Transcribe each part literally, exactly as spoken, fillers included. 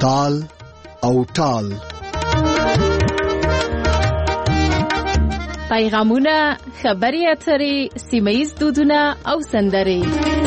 تال او ټال. پیغامونه، خبري اترې، سیمه‌ییز دودونه او سندرې.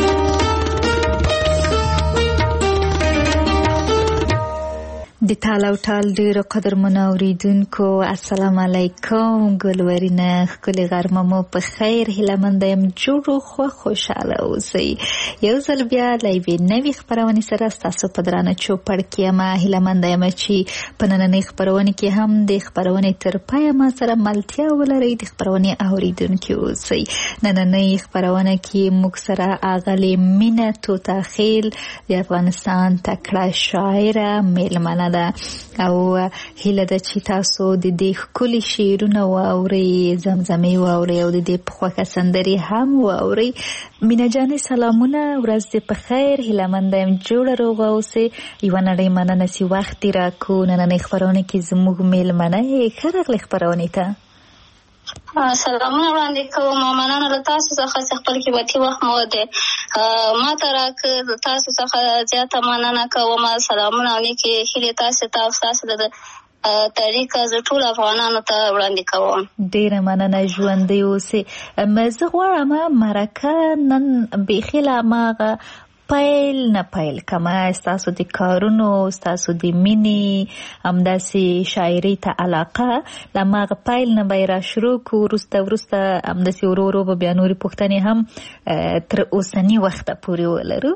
د تال او ټال ډیرو قدرمنو اوریدونکو السلام علیکم. ګلورینه ښکلې غرمه مو په خیر. هیله مند یم جوړ خو خوشاله اوسئ. یو ځل بیا له یوې نوې خپرونې سره ستاسو په درانه چوپړ کې یم. هیله مند یم چې په نننۍ خپرونې کې هم د خپرونې تر پایه ما سره ملتیا ولرئ، د خپرونې اوریدونکي اوسئ. نننۍ خپرونه کې موږ سره اغلې مینه توته خیل د افغانستان تکړه شاعره میلمنه او هیله ده چې تاسو د دې ښکلي شعرونه واورئ، زمزمې واورئ او د دې په خوښه سندرې هم واورئ. مینه جانې سلامونه، ورځ دې په خیر. هیله منده یم جوړه روغه اوسئ. یوه نړۍ مننه چې وخت دې راکړو نننۍ خپرونه کې زموږ میلمنه یې. ښه راغلې خپرونې ته. سلامونه وړاندې کوم. مننه له تاسو څخه چې خپل قیمتي وخت مو د ما ته راکړ. تاسو څخه زیاته مننه کوم. سلامونه او نیکې هیلې تاسو ته او ستاسو د طریقه زه ټول افغانانو ته وړاندې کوم. ډیره مننه، ژوندۍ اوسئ. زه غواړم مرکه نن بیخي له هماغه پیل نه پیل کما ستاسو د کارونو، ستاسو د مینې، همداسې شاعرۍ ته علاقه لماغه پیل نه به را شروع کو. وروسته وروسته همداسې ورو ورو به بیا نورې پوښتنې هم تر اوسني وخته پورې ولرو.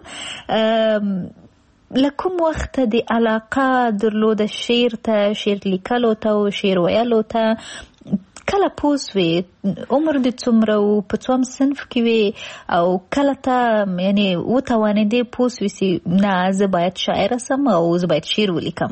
له کوم وخته د علاقه درلوده شعر ته، شعر لیکلو ته او شعر ویلو ته؟ کله پوسوي عمر د څومره او په څوم صنف کې وي او کله ته یعنی وتوانېدې پوسوي چې نه زه باید شاعره سم او زه باید شعر ولیکم؟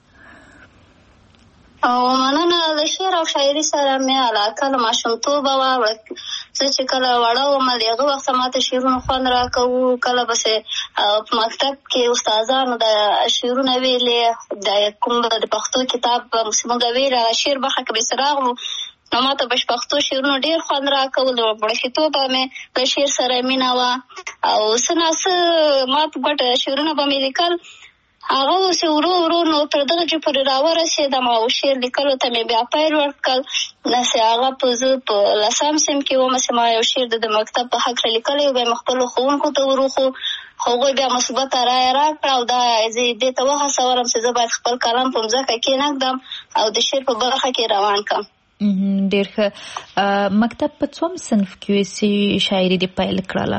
او مننه، د شعر او شاعري سره مې علاقه له ماشومتوبه وه. زه چې کله وړه وم د هغه وخته ماته شعرونه خوند راکوو. کله بسې په مکتب کې استادانو د شعرونه ویلې، د کوم د پښتو کتاب موږ ویل شعر برخه کې به څراغ وو، نو ماته په پښتو شعرونه ډېر خوند راکول. د وړکتوبه مې له شعر سره مینه وه او څه ناڅه ما په ګډه شعرونه به مې لیکل. هغه اوس ورو ورو نو تر دغه چې پورې راورسېدم او شعر لیکلو ته مې بیا پیل ورکړل. داسې هغه په زه په لسم صنف کې وم چې ما یو شعر د مکتب په هکله لیکلی و، بیا مې خپلو ښوونکو ته وروښو. هغوی بیا مثبته رایه راکړه او دا زه دې ته وهڅولم چې زه باید خپل قلم په مځکه کېنږدم او د شعر په برخه کې روان کړم. ډېر ښه. مکتب په څوم صنف کې وې چې شاعري دې پیل کړله؟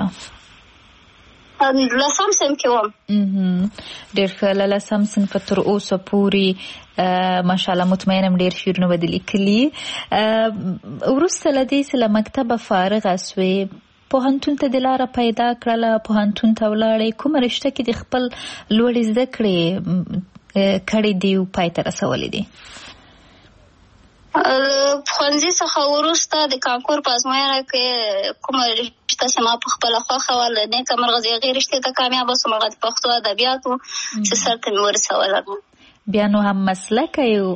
لسم صنف کې وم. ډېر ښه. له لسم صنفه تر اوسه پورې ماشاءالله مطمئنم ډېر شعرونه به دې لیکلي. وروسته له دې چې له مکتبه فارغه سوې پوهنتون ته دې لاره پیدا کړله، پوهنتون ته ولاړې، کومه رشته کې دې خپل لوړې زده کړې کړې دي او پای ته رسولې دي؟ ښوونځي څخه وروسته د کانکور په ازموینه کې کومه رشته چې ما په خپله خوښه وه له نیکه مرغه د هغې رشتې ته کامیابه سوم. هغه د پښتو ادبیاتو چې سر ته مې ورسوله. بیا نو هم مسلکه یو.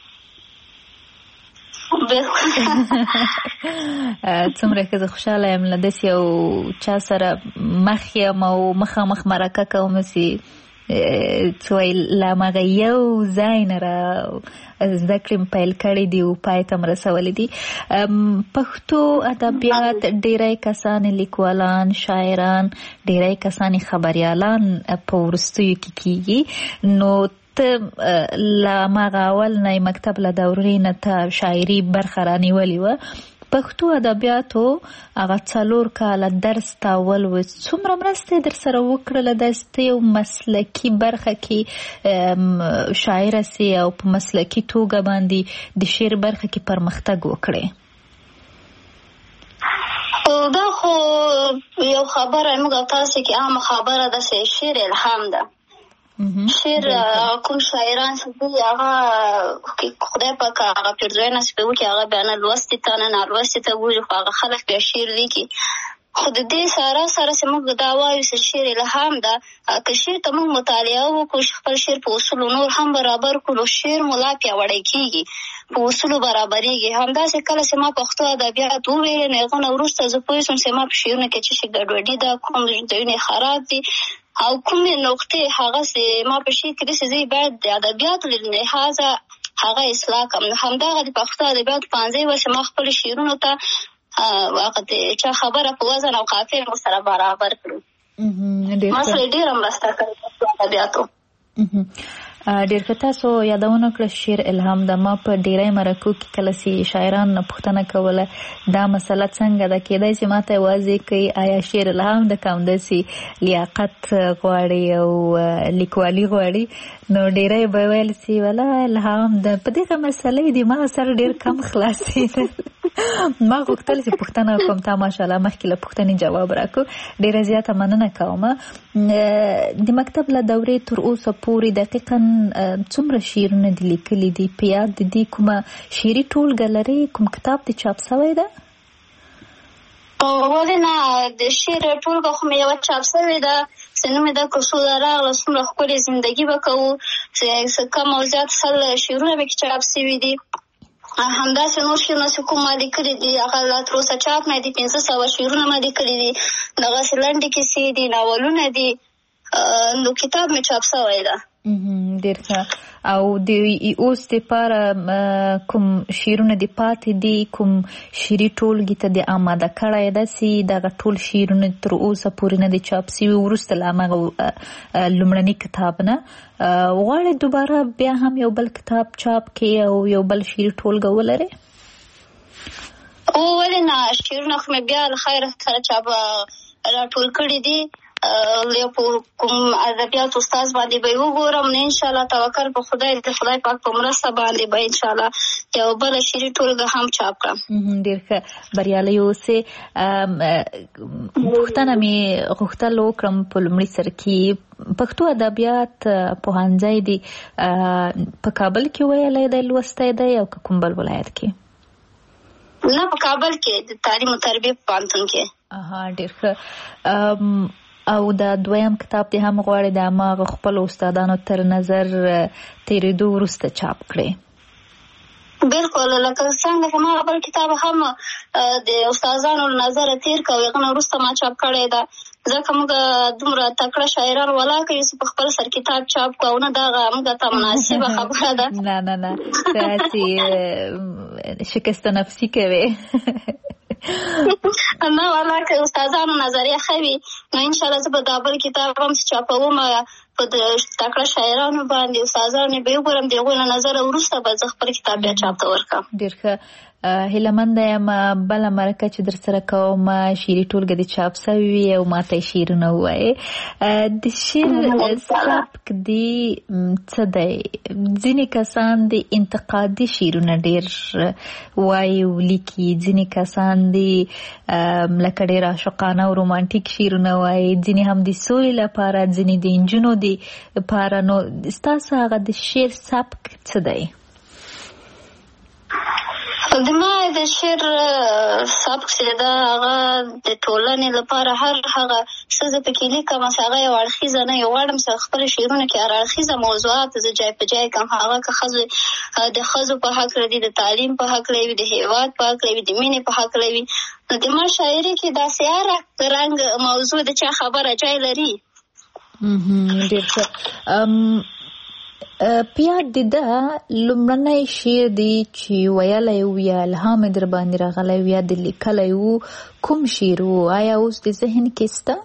څومره که زه خوشحاله یم له داسې یو چا سره مخ یم او مخامخ مرکه کوم چې څه وایي له هماغه یو ځای نه را زده کړې پیل کړې دي او پای ته م رسولې دي. پښتو ادبیات ډېری کسان لیکوالان، شاعران، ډېری کسان خبریالان په وروستیو کې کېږي. نو ته له هماغه اول نه مکتب له دورې نه ته شاعري برخه رانیولې وه. پښتو ادبیاتو هغه څلور کاله درس تاول و، څومره مرسته در سره وکړله داسې ته یو مسلکي برخه کې شاعره سي او په مسلکي توګه باندې د شعر برخه کې پرمختګ وکړې؟ دا خو یو خبره موږ تاسو کې عامه خبره ده چې شعر الهام ده. شعر کوم شاعران چې دي هغه خدای پاک هغه پیرزوینه چې به وکړي هغه بیا نه لوستي ته نه نالوستي ته ګوري، خو هغه خلک بیا شعر لیکي. خو د دې سره سره چې موږ دا وایو چې شعر الهام ده، که شعر ته موږ مطالعه وکړو، خپل شعر په اصولو نور هم برابر کړو، شعر مو لا پیاوړی کېږي، په اصولو برابرېږي. همداسې کله چې ما پښتو ادبیات وویلې نو هغه نه وروسته زه پوه شوم چې ما په شعرونو کې څه شي ګډوډي ده، کوم ځایونه خراب دي. او کومې نقطې هغه سي ما په شي کې داسې باید د ادبیاتو له لحاظه هغه اصلاح کړم. همدغه د پښتو ادبیاتو پنځه ورځې ما خپل شعرونو ته وخت چې خبره په وزن او قافیه مو سره برابر کړو. ما سره ډېره مرسته کړې په ادبیاتو. ډېر ښه. تاسو یادونه کړه شعر الهام ده. ما په ډېری مرکو کې کله چې شاعران نه پوښتنه کوله دا مسله څنګه ده، کېدای شي ما ته یوازې کوي آیا شعر الهام ده که همداسې لیاقت غواړي او لیکوالي غواړي، نو ډېری به ویل چې ولا الهام ده. په دغه مسله د ما سر ډېر کم خلاصېده. ما غوښتل چې پوښتنه کوم، تا ماشاءالله مخکې له پوښتنې جواب راکړو. ډېره زیاته مننه کوم. د مکتب له دورې تر اوسه پورې دقیقا څومره شعرونه دي لیکلي دي؟ په یاد دي کومه شعري ټولګه لري؟ کوم کتاب دې چاپ سوی ده؟ ولې نه، د شعر ټولګه خو مې یوه چاپ سوې ده چې نوم یې ده کوڅو ته راغله څومره ښکلې زندګي به کوو، چې کم او زیات سل شعرونه مې کې چاپ سوي دي. همداسې نور شعرونه چې کوم ما لیکلي دي هغه لا تر اوسه چاپ نه دي. پنځه سوه شعرونه ما لیکلي دي، دغسې لنډې کیسې دي، ناولونه دي، نو کتاب مې چاپ سوی ده. ډېر ښه. او د اوس دپاره کوم شعرونه دې پاتې دي؟ کوم شعري ټولګي ته دې آماده کړی ده چې دغه ټول شعرونه تر اوسه پورې نه دي چاپ سوي، وروسته له همغه لومړني کتاب نه غواړې دوباره بیا هم یو بل کتاب چاپ کړې او یو بل شعري ټولګه ولرې؟ او ولې نه، شعرونه خو مې بیا له خیره سره چاپ راټول کړي دي. یو په کوم ادبیات استاد باندې به وګورم، نه انشاءالله توکل په خدای، د خدای پاک په مرسته باندې به انشاءالله یو بل شعري ټولګه هم چاپ کړم. ډېر ښه، بریالۍ اوسې. پوښتنه مې غوښتل وکړم په لومړي سر کې پښتو ادبیات پوهنځی دی په کابل کې ویلی دی لوستی دی او که کوم بل ولایت کې؟ نه، په کابل کې د تعلیم او تربیې په پوهنتون کې. اها، ډېر ښه. او دا دویم کتاب دې هم غواړي د هماغه خپلو استادانو تر نظر تېرېدو وروسته چاپ کړې؟ بلکل، لکه څنګه چې ما بل کتاب هم د استادانو له نظره تېر کړ، هغه نه وروسته ما چاپ کړی ده. ځکه موږ دومره تکړه شاعران ولاکه یو چې په خپل سر کتاب چاپ کړو، نه دغه موږ ته مناسبه خبره ده. نه نه نه، داسې شکست نفسي کوې. نه والله که استادانو نظریه ښه وي نو انشاءالله زه به دا بل کتاب هم چاپوم، په تکړه شاعرانو باندې استادانو به وګورم، د هغوی له نظره وروسته به زه خپل کتاب بیا چاپ ته ورکړم. ډېر ښه. هیلهمنده یم بله مرکه چې در سره کوم شعري ټولګه دې چاپ سوي وي او ما ته یې شعرونه ووایې. د شعر سبک دې څه دی؟ ځینې کسان د انتقادي شعرونه ډېر وایي او لیکي، ځینې کسان د لکه ډېر عاشقانه او رومانټیک شعرونه وایي، ځینې هم د سولې لپاره، ځینې د نجونو دپاره. نو ستاسو هغه د شعر سبک څه دی؟ د ما د شعر سبک چې ده هغه د ټولنې لپاره هر هغه څه زه پکې لیکم چې هغه یو اړخیزه نه، یو غواړم چې خپلو شعرونو کې هر اړخیزه موضوعات زه جای په جای کړم. هغه که ښځو د ښځو په هکله وي، د تعلیم په هکله وي، د هېواد په هکله وي، د مینې په هکله وي، نو د ما شاعري کې داسې هره رنګ موضوع د چا خبره جای لري. ډېر ښه. په یاد دې ده لومړنی شعر دی چې ویلی و یا الهام یې در باندې راغلی و یا د لیکلی و، کوم شعر و؟ آیا اوس د ذهن کې شته؟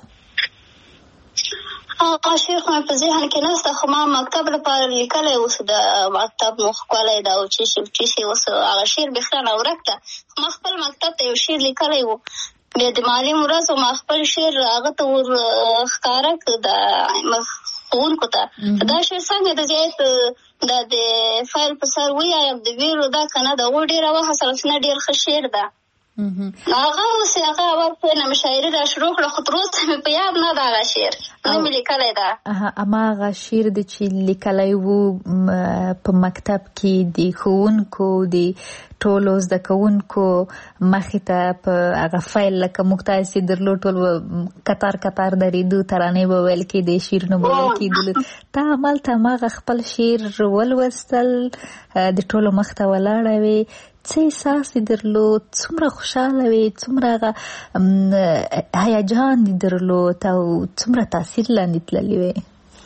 هغه شعر خو مې په ذهن کې نشته، خو ما مکتب لپاره لیکلی اوس د مکتب مو ښکلی ده او چې شي چې شي اوس هغه شعر بېخیانه ورک ده. ما خپل مکتب ته یو شعر لیکلی و، بیا د معلم ورځ ما خپل شعر هغه ته ور ښکاره کړ د ښوونکو ته. دا شعر څنګه د زیات دا د فایل په سر ویایم د ویلو دا که نه د هغو ډېره وهڅول چې نه ډېر ښه شعر ده. هغه اوس هغه اول پوهنه مې شاعري را شروع کړه، خو تر اوسه مې په یاد نه ده هغه شعر، نه مې لیکلی ده. هماغه شعر دی چې لیکلی و په مکتب کې د ښوونکو د ټولو زده کوونکو مخې ته په هغه فایل لکه موږ تاسې درلود ټول کتار کتار درېدو، ترانې به ویل کېدې، شعرونه به ویل کېدلو. ته همالته هماغه خپل شعر ولوستل، د ټولو مخ ته ولاړه وې، څه احساس دې درلود؟ څومره خوشحاله وې؟ څومره هغه هیجان دې درلود او څومره تاثیر لاندې تللې وې؟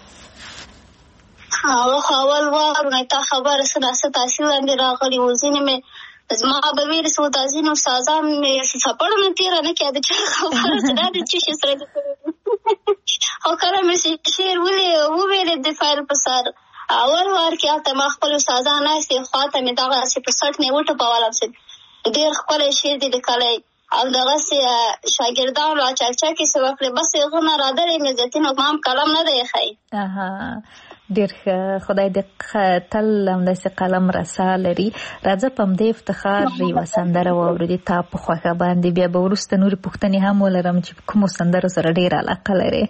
هغه خو اول واورو تا خبره څه څه تاثیر لاندې راغلي وو. ځینې مې زما به ویل څه دا ځینې استادان مې څپړو نه تېره نه کړه د چا خبره چې دا د څه شي سره او کله مې شعر وویلې د فایل په سر اول وار کې هلته ما خپل استادان ناستې خواته مې دغسې په سټ مې وټوپولم چې ډېر ښکلی شعر دې لیکلی او دغسې شاګردان را چکچکې څه وکړې، بس هغه نه رادلې مې زیتون ما هم قلم نه دی ایښی. ډېر ښه، خدای دې تل همداسې قلم رسا لري. راځه په همدې افتخار یوه سندره واورو د تا په خوښه باندې، بیا به وروسته نورې پوښتنې هم ولرم چې کومو سندرو سره ډېره علاقه لرې.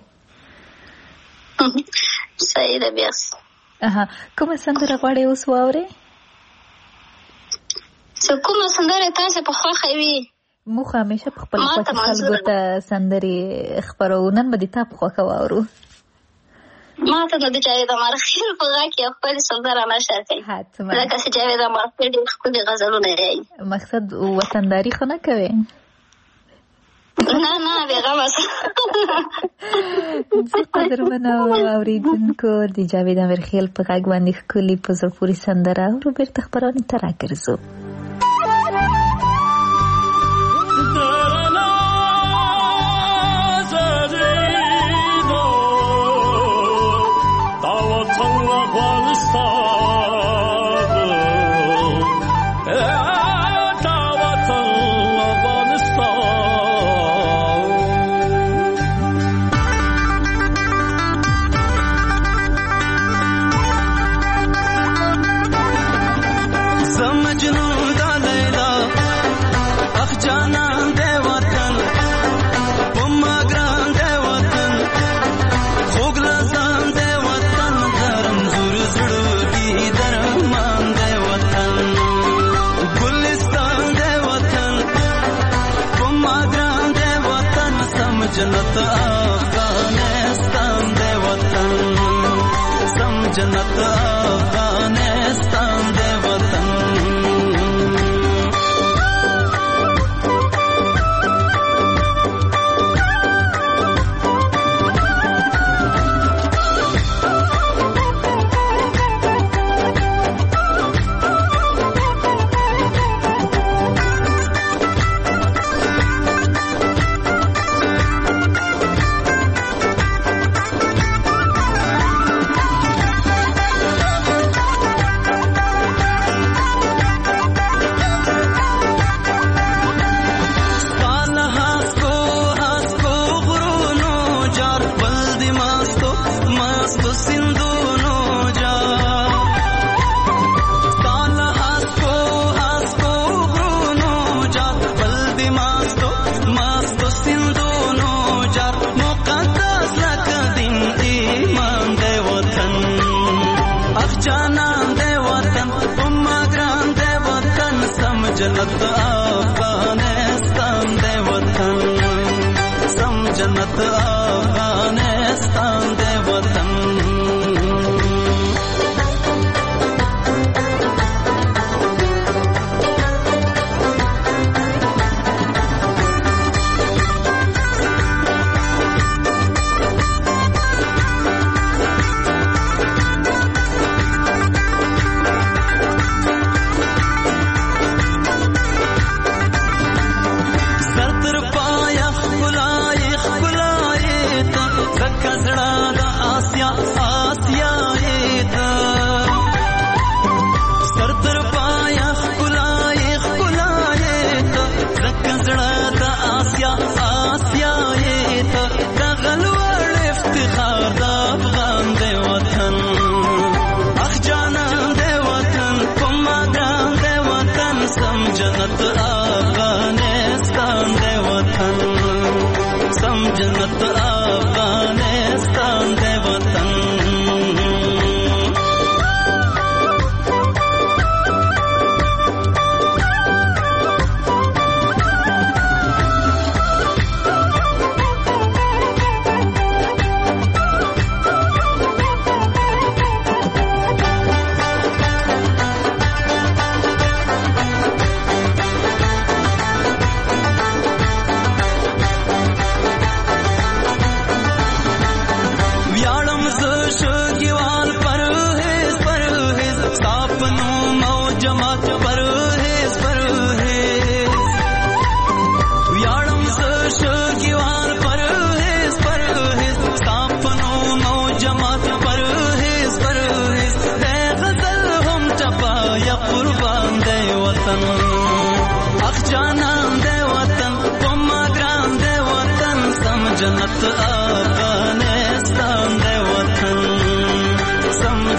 صحیح ده. بیا کومه سندره غواړې اوس واورې؟ چې کومه سندره تاسې په خوښه وي؟ موږ همیشه په خپل خوښې خلکو ته سندرې خپروو، نن به د تا په خوښه واورو. ما ته نو د جاوید امارخیل په غږ کې یو ښکلې سندره نشر کوي، ځکه چې جاوید امارخیل ډېر ښکلي غزلونه یې. مقصد وطنداري خو نه کوې؟ نه نه بېغمه څه. قدرمنو اورېدونکو، د جاوید امارخیل په غږ باندې ښکلي په زړه پورې سندره اورو. بېرته خپرونې ته راګرځو. जन्नत अफगानिस्तान दे वतन, सम जन्नत अफगानिस्तान दे वतन। जन्नत अफगानिस्तान दे वतन, सम जन्नत अफगानिस्तान दे वतन। जन्नत अफगानिस्तान दे वतन, सम जन्नत अफगानिस्तान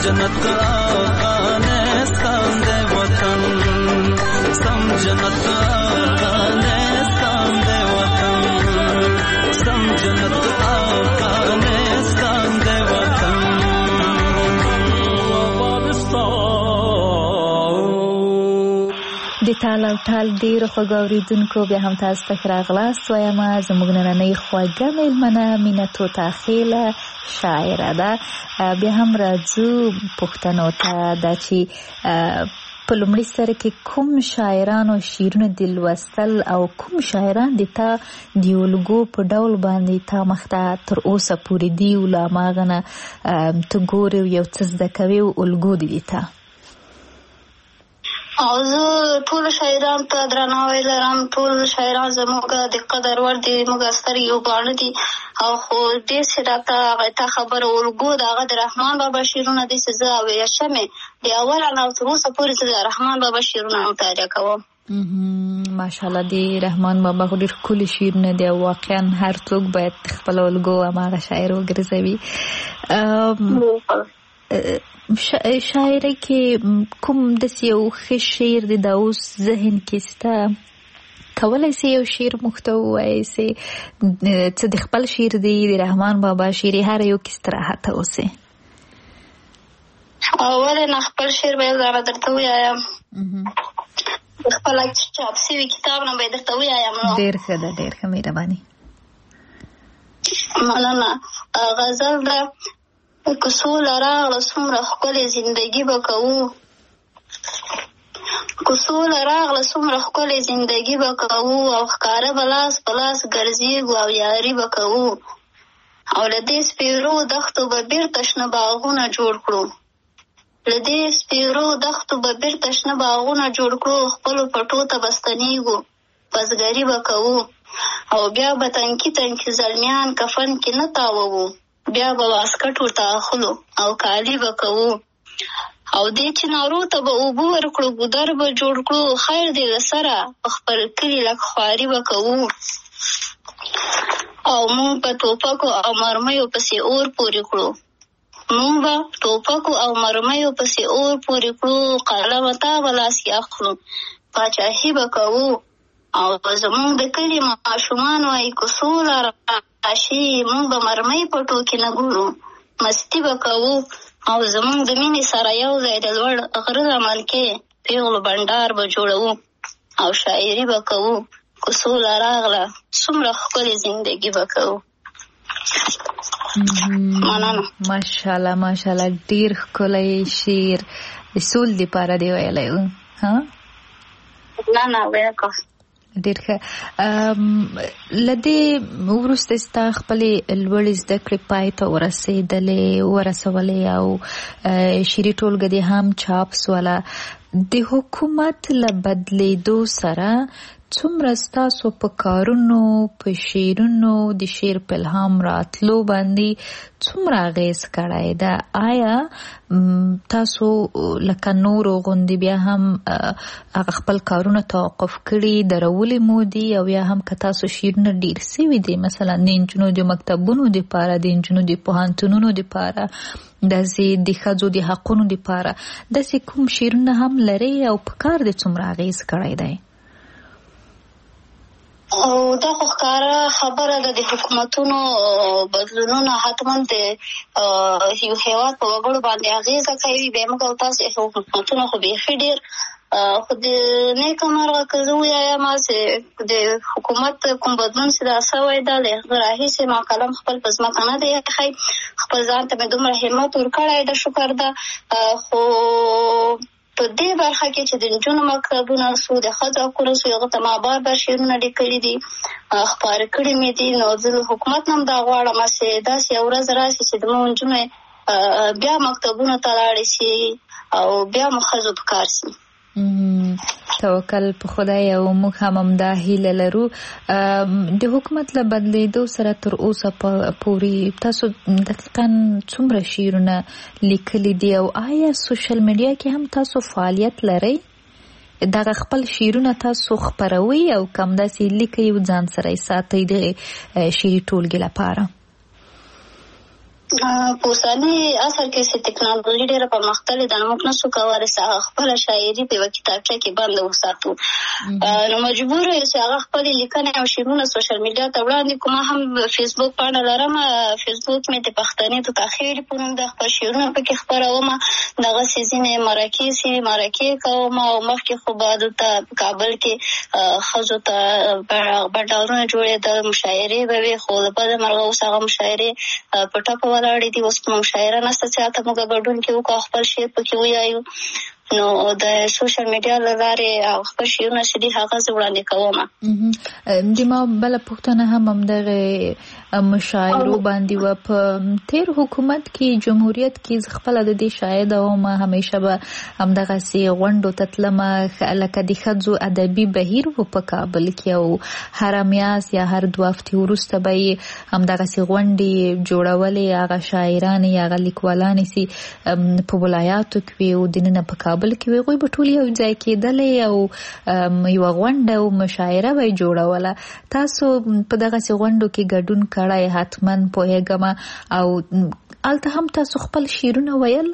जन्नत अफगानिस्तान दे वतन सम जन्नत अफगानिस्तान दे वतन सम जन्नत अफगानिस्तान दे वतन د ټال او ټال ډیرو خوږو اورېدونکو بیا هم تاسو ته ښه راغلاست وایم. زموږ نننۍ خوږه مېلمنه مینه طوطا خیله شاعره ده. بیا هم راځو پوښتنو ته دا چې په لومړي سر کې کوم شاعرانو شعرونه د لوستل او کوم شاعران د تا د الګو په ډول باندې تا مخته تر اوسه پورې دی او لا هماغه نه ته ګورې یو څه زده کوې او الګو دي د تا؟ او زه ټول شاعران ته درناوی لرم. ټول شاعران زموږ د قدر وړ دي، زموږ سترګې وباڼه دي. او خو دې چې راته هغه ته خبره الګو د هغه د رحمان بابا شعرونه دي چې زه اویه شمې د اوله نه تر اوسه پورې زه د رحمان بابا شعرونه مطالعه کوم. ماشاءالله د رحمان بابا خو ډېر ښکلي شعرونه دي او واقعا هر څوک باید خپل الګو هماغه شاعر وګرځوي. شاعرۍ کې کوم داسې یو ښه شعر دی دا اوس ذهن کې سته؟ کولی سې یو شعر موږ ته ووایې چې څه د خپل شعر دی د رحمان بابا شعر هر یو کې استراحت اوسې؟ ولې نه، خپل شعر به زه درته ووایم. د خپل چاپ شوي کتاب نه به درته ووایم. ډېر ښه ده، ډېر ښه، مهرباني. مننه. غزل ده: که سوله راغله څومره ښکلې زندګي به کوو، که سوله راغله څومره ښکلې زندګي به کوو، او ښکاره به لاس په لاس ګرځېږو او یاري به کوو، او له دې سپېرو دښتو به بیرته شنه باغونه جوړ کړو، له دې سپېرو دښتو به بیرته شنه باغونه جوړ کړو، خپلو پټو ته به ستنېږو، بزګري به کوو، او بیا به تنکي تنکي زلمیان کفن کې نه تاووو، بیا به واسکټ ورته اخلو او کالي به کوو، او دې چنارو ته به اوبه ورکړو، ګودر به جوړ کړو، خیر دې له سره په خپل کلي لږ خواري به کوو، او موږ به ټوپکو او مرمیو پسې اور پورې کړو، موږ به ټوپکو او مرمیو پسې اور پورې کړو، قلم تا به لاس کې اخلو، پاچاهي به کوو، او زموږ د کلي ماشومان وایي که سوله راشي موږ به مرمۍ په ټوکې نه ګورو، مستي به کوو، او زموږ د مینې سره یو ځای د لوړ غره لمن کې پیغلو بنډار به جوړوو، او شاعري به کوو، که سوله راغله څومره ښکلې زندګي به کوو. مننه. ماشاءالله ماشاءالله، ډېر ښکلی شعر د سول دپاره دی ویلی و. نه نه ویلکه ډېر ښه. له دې وروسته ستا خپلې لوړې زده کړې پای ته ورسېدلې ورسولې او شعري ټولګه دې هم چاپ سوله. د حکومت له بدلېدو سره څومره ستاسو په کارونو په شعرونو د شعر په الهام راتلو باندې څومره اغېز کړی ده؟ آیا تاسو لکه نورو غوندې بیا هم هغه خپل کارونه توقف کړي درولې مو دي، او یا هم که تاسو شعرونه ډېر سوي دي مثلا د نجونو د مکتبونو دپاره د نجونو د پوهنتونونو دپاره داسې د ښځو د حقونو دپاره داسې کوم شعرونه هم لرئ او په کار دې څومره اغېز کړی دی؟ او دا خو ښکاره خبره ده، د حکومتونو بدلونونه حتما د یو هېواد په وګړو باندې اغېزه کوي. بیا موږ او تاسو حکومتونه خو بیخي ډېر خو د نیکه مرغه که زه ووایم چې د حکومت کوم بدلون چې دا سوی ده له هغه راهیسې ما قلم خپل په ځمکه نه دی ایښی، خپل ځان ته مې دومره همت ورکړی ده، شکر ده. خو په دې برخه کې چې د نجونو مکتبونه سو د ښځو حقونه سو هغه ته ما بار بار شعرونه لیکلي دي، خپاره کړي مې دي. نو زه د حکومت نه هم دا غواړم چې داسې یو ورځ راشي چې زموږ نجونې بیا مکتبونو ته لاړې شي او بیا مو ښځو په کار شي. توکل په خدای او موږ هم همدا هیله لرو. د حکومت له بدلېدو سره تر اوسه پورې تاسو دقیقاً څومره شعرونه لیکلي دي او آیا سوشل میډیا کې هم تاسو فعالیت لرئ؟ دغه خپل شعرونه تاسو خپروئ او کم داسې لیکئ او ځان سره یې ساتئ د شعري ټولګې لپاره؟ په اوسني عصر کې چې ټکنالوژي ډېره پرمختللې ده، نو موږ نشو کولی چې خپله شاعري په یوه کتابچه کې بنده وساتو. نو مجبور یو چې هغه خپلې لیکنې او شعرونه سوشل میډیا ته وړاندې کړو. ما هم فیسبوک پاڼه لرم، فیسبوک مې د پښتنې د تاخیر په نوم د خپل شعرونه پکې خپروم. دغسې ځینې مرکې سي مرکې کوم، او مخکې خو به دلته په کابل کې ښځو ته بنډارونه جوړېدل، مشاعرې به وې، خو د بده مرغه اوس هغه مشاعرې په ټپه ولاړې دي. اوس مشاعره نشته چې هلته موږ ګډون کې وکړو، خپل شعر پکې ویایو. نو د سوشل میډیا له لارې خپل شعرونه چې دي هغه زه وړاندې کوم. د ما بله پوښتنه هم همدغه مشاعرو باندې وه. په تېر حکومت کې جمهوریت کې زه خپله د دې شاهده وم، همیشه به همدغسې غونډو ته تلمه، لکه د ښځو ادبي بهیر و په کابل کې، او هره میاشت یا هر دوه هفتې وروسته به یې همدغسې غونډې جوړولې. هغه شاعرانې هغه لیکوالانې چې په ولایاتو کې وې او دننه په کابل کې وې، هغوی به ټول یو ځای کېدلې او یوه غونډه او مشاعره به یې جوړوله. تاسو په دغسې غونډو کې ګډون کړی حتما پوهېږم، او هلته هم تاسو خپل شعرونه ویل؟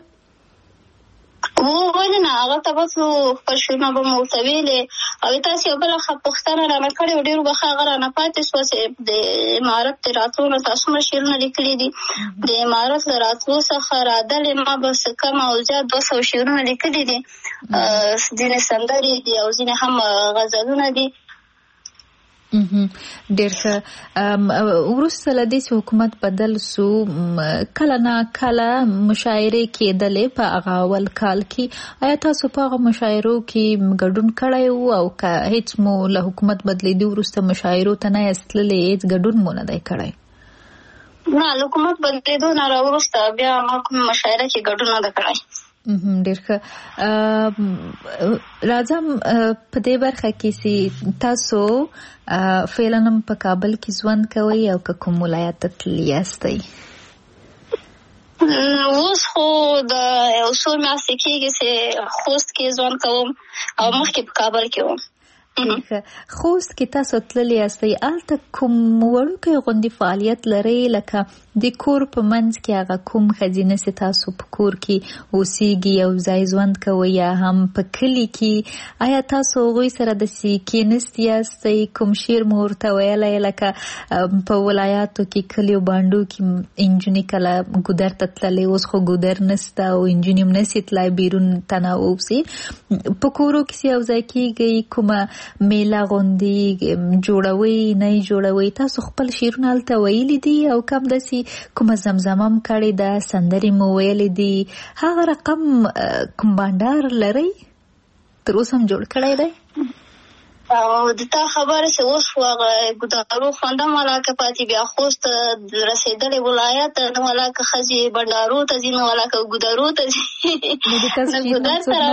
ولې نه، هغه ته به څو خپل شعرونه به مو ورته ویلې. او تاسو یو بله ښه پوښتنه رانه کړې وه، ډېرو به ښه هغه رانه پاتې شوه چې د امارت د راتلو نه تاسو څومره شعرونه لیکلي دي. د امارت له راتلو څخه رادلې ما به څه کم او زیات دوه سوه شعرونه لیکلي دي. ځینې سندرې دي او ځینې هم غزلونه دي. ډېر ښه. وروسته له دې چې حکومت بدل سو، کله نه کله مشاعرې کېدلې په هغه اول کال کې. آیا تاسو په هغه مشاعرو کې ګډون کړی و، او که هېڅ مو له حکومت بدلېدو وروسته مشاعرو ته نه یاست تللې، هېڅ ګډون مو نه دی کړی؟ نه، له حکومت بدلېدو نه راوروسته بیا ما کوم مشاعره کې ګډون نه دی کړی. ډېر ښه. راځم په دې برخه کې چې تاسو فعلا هم په کابل کې ژوند کوئ، او که کوم ولایت ته تللي یاستئ؟ اوس خو د یو څو میاشتې کېږي چې خوست کې ژوند کوم، او مخکې په کابل کې وم. خوست کې تاسو تللي یاستئ، هلته کوم وړوکی غوندې فعالیت لرئ، لکه د کور په منځ کې هغه کوم ښځینه چې تاسو په کور کې اوسېږي، یو ځای ژوند کوئ، یا هم په کلي کې؟ آیا تاسو هغوی سره داسې کېنستي یاستئ؟ کوم شعر مو ورته ویلی؟ لکه په ولایاتو کې کلیو بانډو کې نجونې کله ګودر ته تللې، اوس خو ګودر نسته او نجونې هم نسي تللی بیرون تنوع سي. په کورو کې یو ځای کېږئ، کومه میله غوندې جوړوئ نه یې جوړوئ؟ تاسو خپل شعرونه هلته ویلي دي، او کم داسې کومه زمزمه هم کړې ده، سندرې مو ویلې دي، هغه رقم کوم بانډار لرئ تر اوسه هم جوړ کړی دی؟ او د تا خبره چې اوس خو هغه ګودارو خوند هم ولاکه پاتې، بیا خوست رسېدلې ولایت نه ولاکه ښځې بنډارو ته ځي، نه ولاکه ګودارو ته ځي. نه ګودر سره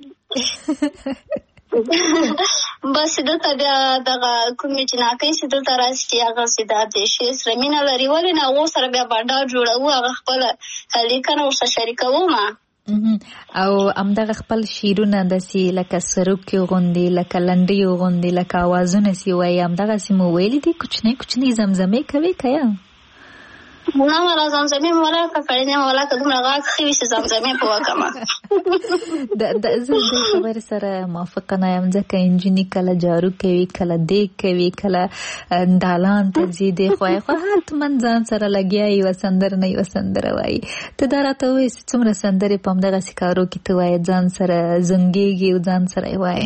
بس دلته بیا دغه کومې جناکۍ چې دلته راشي، هغه چې دا د شعر سره مینه لري، ولې نه هغو سره بیا بنډار جوړوو، هغه خپله لیکنه ورسره شریکوم. او همدغه خپل شعرونه داسې لکه سروکې غوندې، لکه لنډیو غوندې، لکه اوازونه چې وایي، همدغسې مو ویلي دي؟ کوچنۍ کوچنۍ زمزمې کوي که یا؟ نه مالا زمزمې مو ولاکه کړې نه، ولاکه دومره غاښ ښه وي چې زمزمې په وکړمه. زه د خبرې سره موافقه نه یم، ځکه نجونې کله جارو کوي، کله دیګ کوي، کله دالان ته ځي، دی خوا یې خوا حتما ځان سره لګیا یوه سندره نه یوه سندره وایي. ته دا راته ووایې چې څومره سندرې په همدغسې کارو کې ته وایې، ځان سره زنګېږي او ځان سره یې وایې؟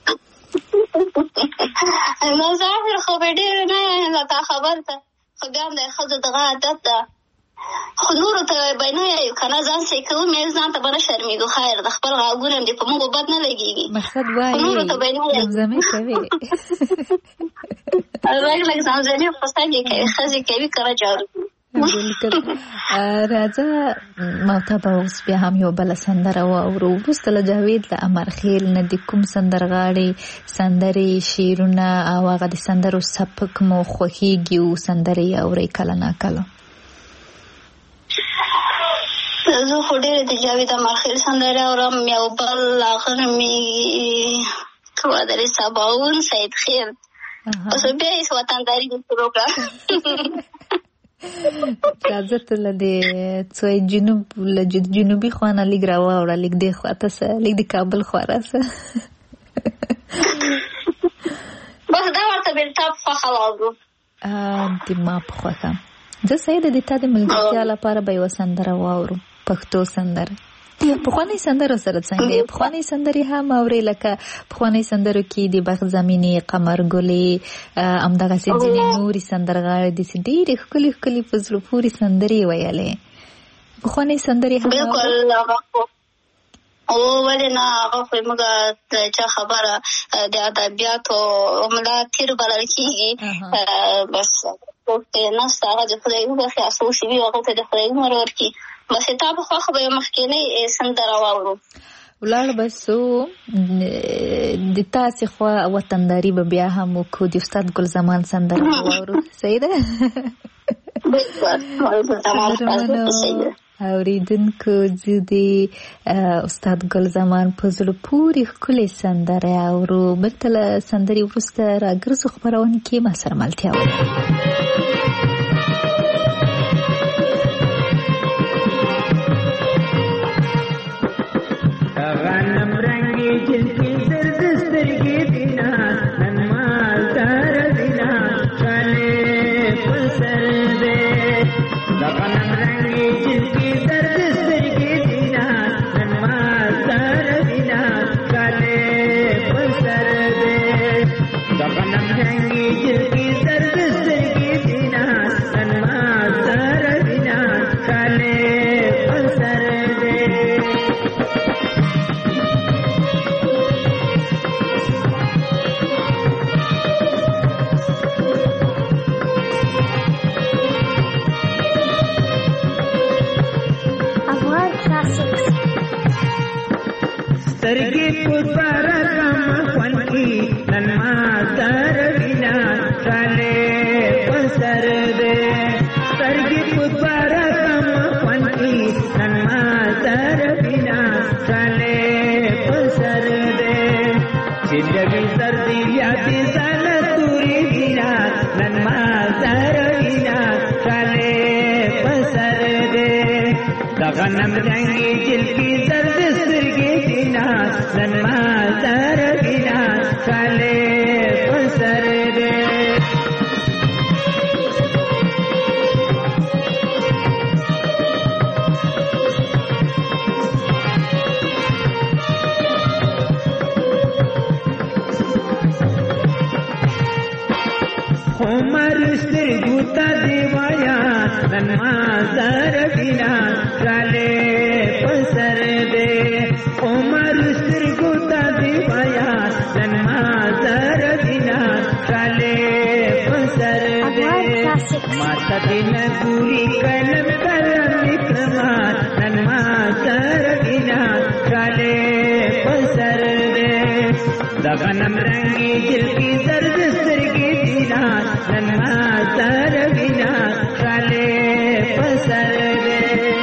نو ظاهر خو به ډېر نه یم تا خبر ته، خو بیا هم د ښځو دغه عادت ده، خو نورو ته به نه یایو که نه، ځان سې کوو مې ځان ته به نه شرمېږو، خیر د خپل غږونه دې په موږ بد نه لګېږي، مقصد وایي زمزمې کوي. لږ لږ زمزمې خو څنګه کوي، ښځې کوي که نه جارو. راځه محتبه اوس بیا هم یو بله سندره واورو. وروسته له جاوید له امرخیل نه د کوم سندرغاړي سندرې شعرونه او هغه د سندرو سبک مو خوښیږي او سندرې اورئ کله نا کله؟ زه خو ډېرې د جاوید امرخیل سندرې اورم، یو بل هغه نومېږي کوادرې سباون سید خیر، اوس بیا یې وطنداري شروع کړه. راځه ته له دې څوی جنوب له جنوبي خوانه لږ راواوړه لږ دې خواته څه لږ د کابل خوا راسه بس دا ورته بېلته خوښه واورو د ما په خوښه زه سیده د تا د ملګرتیا لپاره به یوه سندره واورو پښتو سندره پخوانۍ سندرو سره څنګه پخوانۍ سندرې هم اورې لکه پخوانۍ سندرو کې د بخت زمینې قمر ګلې همدغسې ځینې نورې سندرغاړې داسې ډېرې ښکلې ښکلې په زړه پورې سندرې ویلې پخوانۍ سندرې هم بالکل او ولې نه هغه خو موږ چا خبره د ادبیاتو ملا تیر بلل کېږي بس نسته هغه د خدای وبخښي هڅه وشي هغه ته د خدای عمر ورکړي بس تا په خوښه به یو مخکینۍ سندره واورو ولاړ بسو د تاسې خوا وطنداري به بیا هم وکړو د استاد ګل زمان سندره واورو صحیح ده اوریدونکو زه د استاد ګل زمان په زړه پورې ښکلې سندره اورو بېرته له سندرې وروسته راګرځو خپرونې کې ما سره ملتیا ولرئ غنم رنگی جلکی درد سترگی دینا ننمال دار دینا چاله پسر دے غنم رنگی جلکی درد سترگی دینا ننمال دار دینا چاله پسر دے غنم رنگی جلکی درد سترگی دینا ننمال دار دینا چاله پسر دے سترګې په بارا کم خوانکی ننما در وینا چاله پسر دے سترګې په بارا کم خوانکی ننما در وینا چاله پسر دے زندگی سردی یادی سال توری وینا ننما در وینا چاله پسر دے غنم رنگی جلکی درد سترگی دینا ننما در بینا چاله پسر دے عمر سترگو تا دیوایا ننما در بینا چاله پسر دے عمر سترگو تا دیوایا ننما در بینا چاله پسر دے ماتا دین گوری کلم کلم اکرما ننما در بینا چاله پسر دے دغنم رنگی جلکی درد سترگی دینا ننما در بینا چاله پسر دے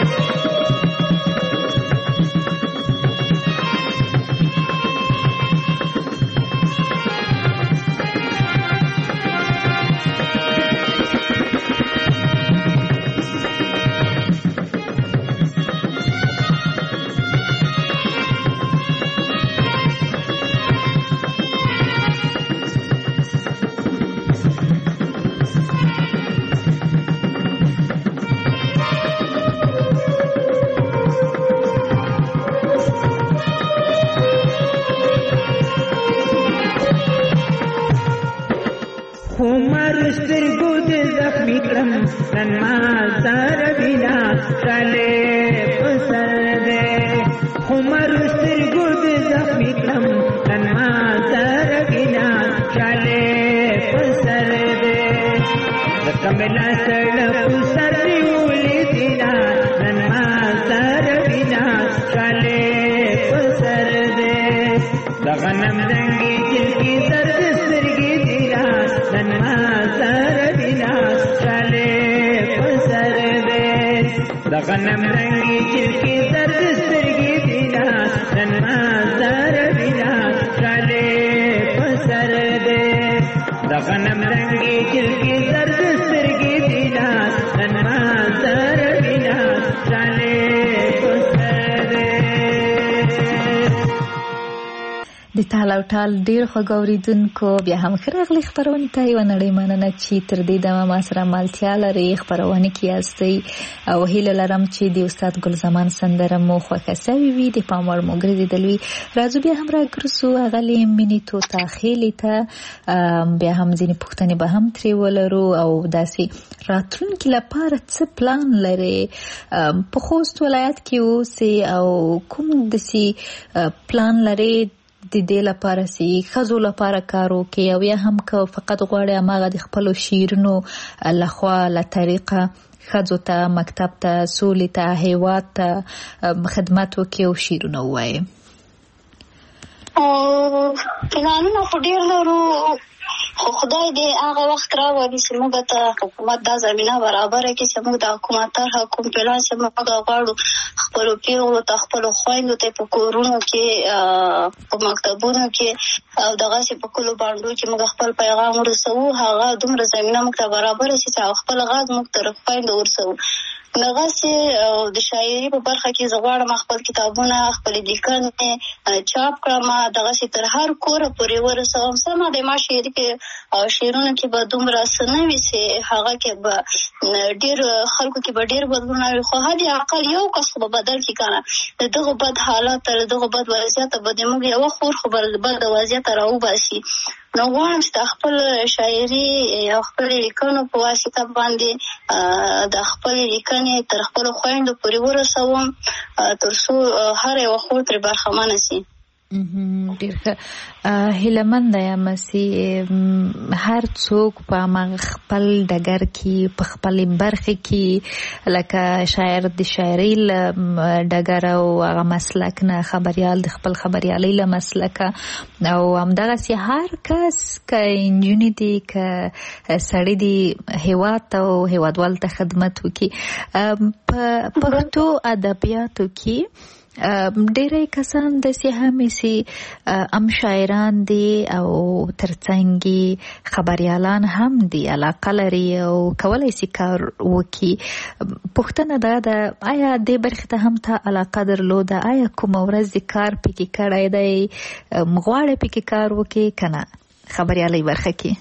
ننما در بینا چاله پسر دے عمر سترگو دے زخمی کلم ننما در بینا چاله پسر دے کملا سڑ پسر دیولی دینا ننما در بینا چاله پسر دے غنم رنگی جلکی درد سترگی دینا ننما در بینا چاله پسر دے غنم رنگی جلکی درد سترگی دینا ننما در بینا چاله پسر دے غنم رنگی جلکی درد سترگی دینا د تال او ټال ډیر خوږ اوریدونکو بیا هم ښه راغلي خپرونې ته یوه نړۍ مننه چې تر دې دمه ما سره مالتیا لري خپرونې کې یاستئ او هیله لرم چې د استاد ګل زمان سندره مو خوښه سوې وي د پام وړ مو ګرځېدل وي. راځو بیا هم راګرځو هغلې مینې توته خیلې ته بیا هم ځینې پوښتنې به هم ترې ولرو او داسې راتلونکي لپاره څه پلان لري په خوست ولایت کې اوسئ او کوم داسې پلان لري د دې لپاره چې ښځو لپاره کار وکړي او یا هم که فقط غواړي هماغه د خپلو شعرونو لخوا له طریقه ښځو ته مکتب ته سولې ته هیواد ته خدمت وکړي او شعرونه ووایي؟ پلانونه خو ډېر لرو خو خدای دې هغه وخت راولي چې موږ ته حکومت دا زمینه برابره کړي چې موږ د حکومت طرحه کوم پلان چې موږ غواړو خپلو پیغلو ته خپلو خویندو ته په کورونو کې په مکتبونو کې او دغسې په کلو بانډو کې موږ خپل پیغام ورسوو هغه دومره زمینه موږ ته برابره شي چې خپل غږ موږ تر خویندو ورسوو. دغسې د شاعري په برخه کې زه غواړم خپل کتابونه خپلې لیکنې چاپ کړم دغسې تر هر کوره پورې ورسوم. سمه د ما شعري کې شعرونو کې به دومره څه نه وي چې هغه کې به ډېر خلکو کې به ډېر بدلون وي خو حد اقل یو کس خو به بدل کړي که نه د دغو بد حالات تر دغو بد وضعیته به د موږ یوه خور خو به بد وضعیته راوباسي. نو غواړم چې د خپل شاعري او خپل لیکنو په واسطه باندې د خپل لیکنې تر خپلو خویندو پورې ورسوم تر څو هر یوه خور ترې برخمنه سي. ډېر ښه هیلهمنده یم چې هر څوک په هماغه خپل ډګر کې په خپلې برخې کې لکه شاعر د شاعرۍ له ډګر او هغه مسلک نه خبریال د خپل خبریالۍ له مسلکه او همدغسې هر کس که نجونې دي که سړی دي هیواد ته او هیوادوال ته خدمت وکړي. په پښتو ادبیاتو کې ډېری کسان داسې هم چې هم شاعران دي او ترڅنګ خبریالان هم دي علاقه لري او کولی شي کار وکړي. پوښتنه دا ده آیا دې برخې ته هم ته علاقه درلوده؟ آیا کومه ورځ دې کار پکې کړی دی غواړې پکې کار وکړي که نه خبریالۍ برخه کې؟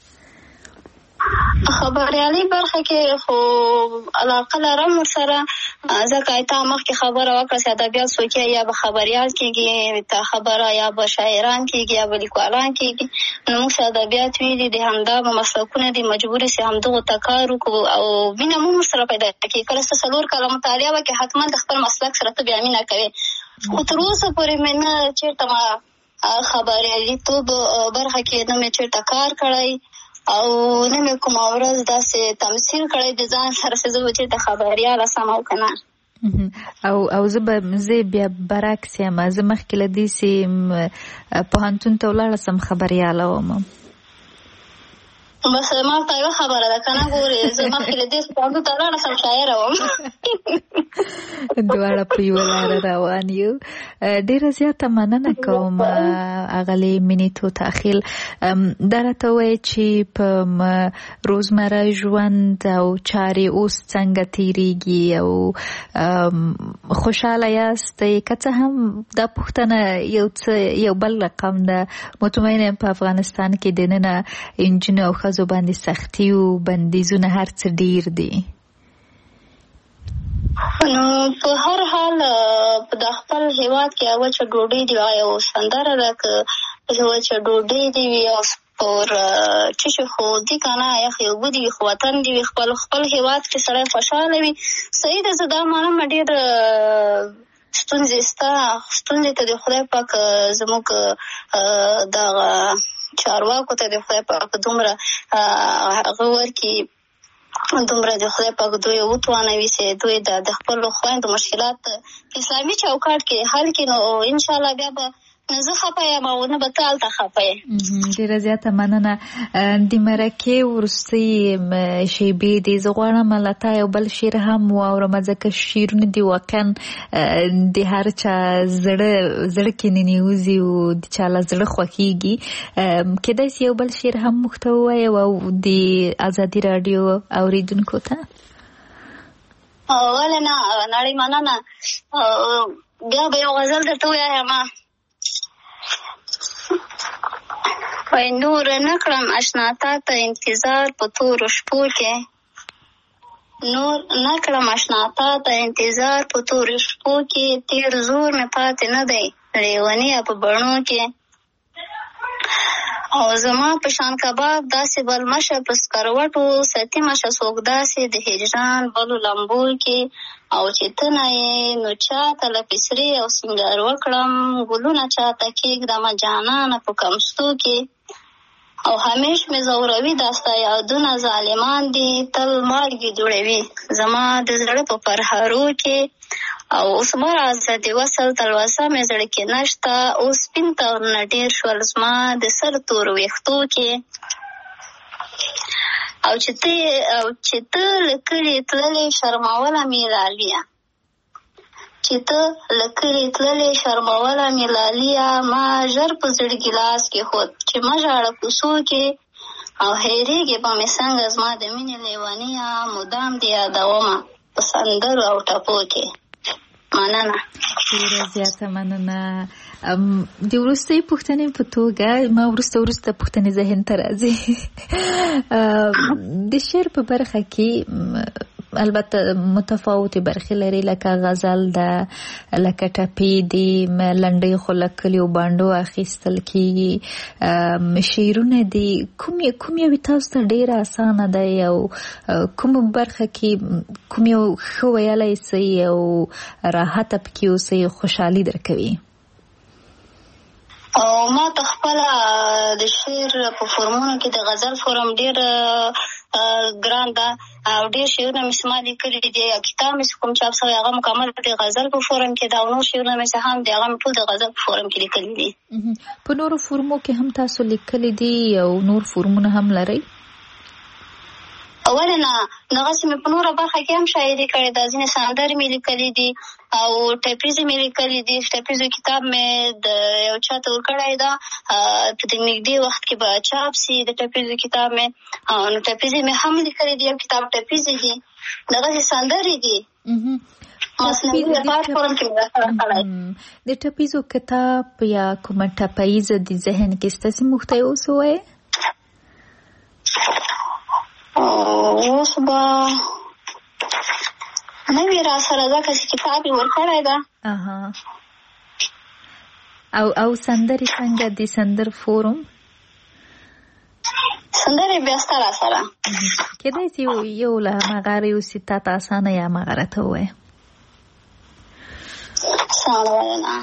خبریالۍ برخه کې خو علاقه لرم ورسره ځکه تا مخکې خبره وکړه چې ادبیات څوک یا به خبریال کېږي تا خبره یا به شاعران کېږي یا به لیکوالان کېږي. نو موږ چې ادبیات ویلي د همدغه مسلکونه دي مجبور چې همدغو ته کار وکړو او مینه مو ورسره پیدا کړي. کله چې څلور کاله مطالعه وکړې حتما د خپل مسلک سره ته بیا مینه کوې خو تر اوسه پورې مې نه چېرته ما خبریالیتوب برخه کې نه مې چېرته کار کړی او نه مې کومه ورځ داسې تمثیل کړی د ځان سره چې زه به چېرته خبریاله سم او که نه. او او زه به زه بیا برعکس یم زه مخکې له دې چې پوهنتون ته ولاړه سم خبریاله وم. بس ما ته یوه خبره ده که نه ګورې زه مخکې له دې چې پوهنتون ته ولاړه سم شاعره وم. دواړه په یوه لاره روان یو. ډېره زیاته مننه کوم اغلې مینې توته خیل. دا راته ووایه چې په روزمره ژوند او چارې اوس څنګه تېرېږي او خوشحاله یاستئ که څه هم دا پوښتنه یو څه یو بل رقم ده. مطمئنه یم په افغانستان کې دننه نجونو او ښځو باندې سختي او بندیزونه هر څه ډېر دي. نو په هر حال د خپل هیواد کې وچه ډوډۍ دی یو سندره ده که وچه ډوډۍ دی وي او پر چشي خو دي که نه یخ یو اوبه دي وي خو وطن دي وي خپل خپل هیواد کې سړی خوشحاله وي. صحیح ده زه دا منم ډېر ستونزې شته ستونزې ته د خدای پاک زموږ دغه چارواکو ته د خدای پاک دومره هغه ورکړي دومره د خدای پاک دوی وتوانوي چې دوی د خپلو خویندو مشکلات اسلامي چوکاټ کې حل کړي نو انشاءالله بیا به نه زه خفه یم او نه به ته هلته خفه یې. ډېره زیاته مننه. د مرکې وروستۍ شیبې دي زه غواړم له تا یو بل شعر هم واورم ځکه شعرونه دي واقعا د هر چا زړه زړه کې ننوځي او د چا له زړه خوښېږي. کیدای شي یو بل شعر هم موږ ته ووایې او د ازادي راډیو اورېدونکو ته؟ ولې نه نړۍ مننه. بیا به یو غزل درته ووایم وای نور نه کړم اشنا تا ته انتظار په تورو شپو کې نور نه کړم اشنا تا ته انتظار په تورو شپو کې تیر زور مې پاتې نه دی لیونی په بڼو کې او زما په شان کباب داسې بل مشه په سکروټو ستی مشه څوک داسې د هجران بلو لمبو کې او چې ته نه یې نو چاته له پسرې او سینګار وکړم ګلونه چاته کېږدمه جانانه په کمستو کې او همیش مې زوروي دا ستا یادونه ظالمان دي تل مالګې جوړوي زما د زړه په پرهارو کې او اوس به راځه د وصل تلوسه مې زړه کې نشته اوس سپین تارونه ډېر شول زما د سر تورو ویښتو کې او چې ته او چې ته له کلي تللې شرموله مې لاليه چې ته له کلي تللې شرموله مې لاليه ما ژر په زړه ګیلاس کې خود چې مه ژاړه کوڅو کې او هېرېږې به مې څنګه زما د مینې لیونیه مدام دې یادومه په سندرو او ټپو کې مننه. ډېره زیاته مننه. د وروستۍ پوښتنې په توګه ما وروسته وروسته پوښتنې ذهن ته راځي. د شعر په برخه کې البته متفاوتې برخې لري لکه غزل ده لکه ټپې دي لنډۍ خو له کلیو بانډو اخیستل کېږي شعرونه دي کوم کوم یو تاسو ته ډېره اسانه دی او کوم برخه کې کوم یو ښه ویلی سئ او راحته پکې اوسئ خوشحالي درکوي؟ او ما ته خپله د شعر په فورمونو کې د غزل فورم ډېر ګران ده او ډېر شعرونه مې ما لیکلي دي یا کتاب مې کوم چاپ شوی هغه مکمل د غزل په فورم کې ده او نور شعرونه مې هم دي هغه مې ټول د غزل په فورم کې لیکلي دي. په نورو فورمو کې هم تاسو لیکلي دي او نور فورمونه هم لرئ؟ ولې نه دغسې مې په نوره برخه کې هم شاعري کړې ده ځینې سندرې مې لیکلي دي او ټپیزې مې لیکلي دي ټپیزو کتاب مې د یو چا ته ورکړی ده په د نږدې وخت کې به چاپ سي د ټپیزو کتاب مې نو ټپیزې مې هم لیکلي دي یو کتاب ټپیزې دي دغسې سندرې دي د ټپیزو کتاب یا کومه ټپیزه د ذهن کې ستاسې موږ ته یې اوس ووایې؟ اوس به نه وي را سره ځکه چې کتاب یې ورکړی ده. او او سندرې څنګه د سندر فورم سندرې بیا ستا را سره کېدای شي یو له هماغه یوسي تا ته اسانه یا هماغه راته ووایه. سمه وینا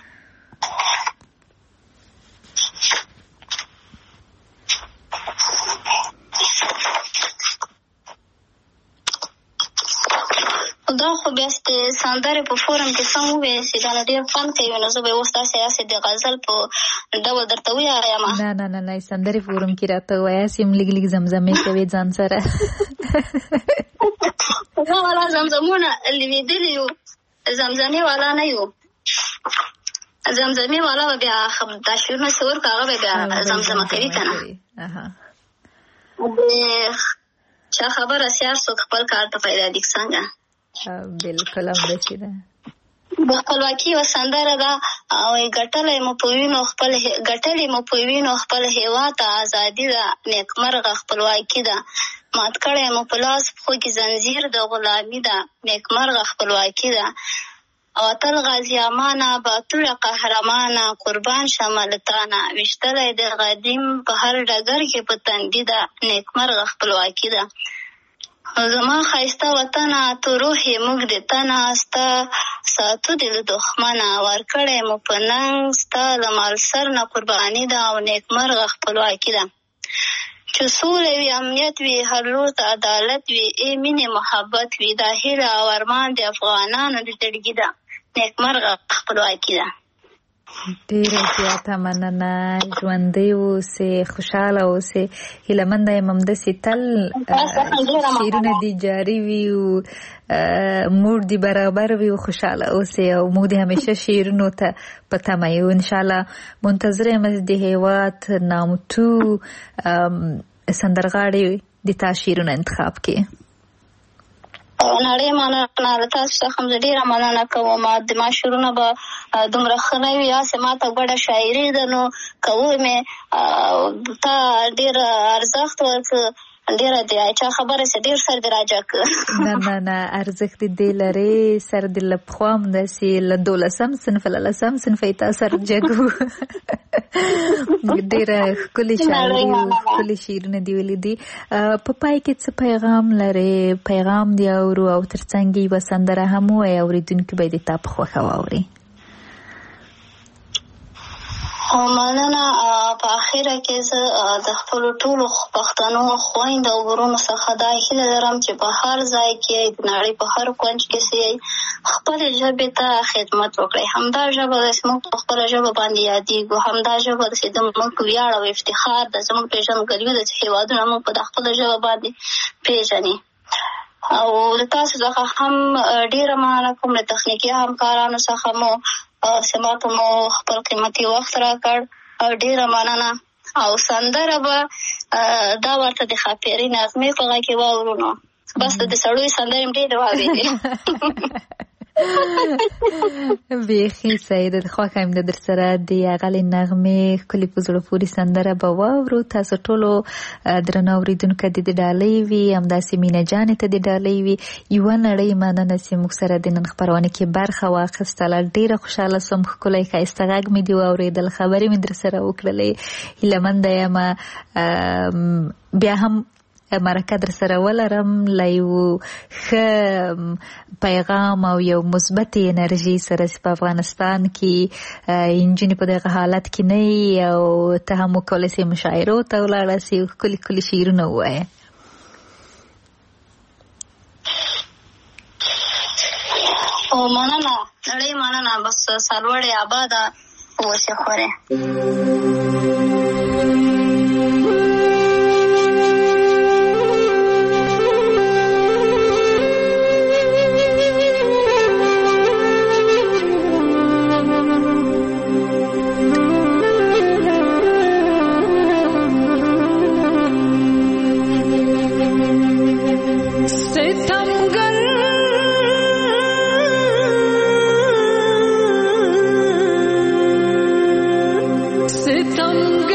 دا خو بیا د سندرې په فورم کې سم ووایې چې دا ډېر خوند کوي نو زه به یې اوس داسې هسې د غزل په ډول درته ووایم. نه نه نه نه سندرې فورم کې راته ووایاست یم لږ لږ زمزمې کوې ځان سره. زه والا زمزمونه لوېدلي یو زمزمې والا نه یو زمزمې والا به بیا دا شعرونه چې ورکړو هغه به بیا زمزمه کوي که نه چا خبره سیار څوک خپل کار ته پیدا دي څنګه بالکل همداسې ده. د خپلواکي یوه سندره ده او ګټلی مو په وینو خپل ګټلې مو په وینو خپل هېواد ته ازادي ده نیکمرغه خپلواکي ده مات کړی مو په لاس پښو کې زنځیر د غلامي ده نیکمرغه خپلواکي ده او تل غازي امانه باتوره قهرمانه قربان شمه له تانه ویشتلی د قدیم په هر ډګر کې په تندي ده نیکمرغه خپلواکي ده زما ښایسته وطنه تو روح یې موږ د تنه ستا ساتو دې له دښمنه ورکړی مو په ننګ ستا له مال سر نه قرباني ده او نیکمرغه خپلواکي ده چې سوله وي امنیت وي هر لور ته عدالت وي ای مینې محبت وي دا هیله او ارمان د افغانانو د زړګي ده نیکمرغه خپلواکي ده. ډېره زیاته مننه ژوندی اوسې خوشحاله اوسې هیلهمنده یم همداسې تل شعرونه دې جاري وي او موډ دې برابر وي او خوشحاله اوسې او موږ دې همیشه شعرونو ته په تمه یو انشاءالله منتظره یم د هېواد نامتو سندرغاړې د تا شعرونه انتخاب کړي. نړۍ مننه تاسو څخه هم ډېره مننه کوم. د ما شعرونه به دومره ښه نه وي، هسې ما ته ګډه شاعري ده، نو که ومې تا ډېر ارزښت ورکړه، ډېره د چا خبره سي ډېر سر دې راجع کړه. نه نه نه ارزښت دې لري، سر دې له پخوا هم داسې له دولسم صنف له لسم صنف یې تا سر جګو. ډېره ښکلې شاعري ښکلې شعرونه دې ویلي دي. په پای کې څه پیغام لرې؟ پیغام دې اورو او تر څنګ یوه سندره هم ووایې، اورېدونکي به یې د تا په خوښه واوري. مننه. په اخره کې زه د خپلو ټولو پښتنو خویندو او ورونو څخه دا هیله لرم چې په هر ځای کې د نړۍ په هر کونج کې سي خپلې ژبې ته خدمت وکړئ. همدا ژبه د زموږ په خپله ژبه باندې یادېږو، همدا ژبه د زموږ ویاړ او افتخار ده. زموږ پېژندګلوي ده چې هېوادونه موږ په خپله ژبه باندې پېژني. او د تاسو څخه هم ډېره مننه کوم، له تخنیکي همکارانو څخه مو سماته مو خپل قیمتي وخت راکړ، ډېره مننه. او سندره به دا ورته د ښاپیرۍ نغمې په غږ کې واورو. نو بس د سړیو سندرې م ډېرې واورېدې. بیخي سعیده خوښه یم د در سره د هغه نغمې ښکلې په زړه پورې سندره به واورو. تاسو ټولو درنو اورېدونکو د دې ډالۍ وي، همداسې مینه جانې ته د ډالۍ وي. یوه نړۍ مننه چې موږ سره د نن خپرونه کې برخه واخیستله. ډېره خوشحاله سوم، ښکلی ښایسته غږ مې دې واورېدل، خبرې مې در سره وکړلې. هیلهمنده یم بیا هم مرکه در سره ولرم له یو ښه پیغام او یو مثبت انرژي سره چې په افغانستان کې نجونې په دغه حالت کې نه وي، او ته هم وکولی سې مشاعرو ته ولاړه سې او ښکلي ښکلي شعرونه ووایې. او مننه، نړۍ مننه. بس سرلوړې آباده اوسې خورې. सितमगर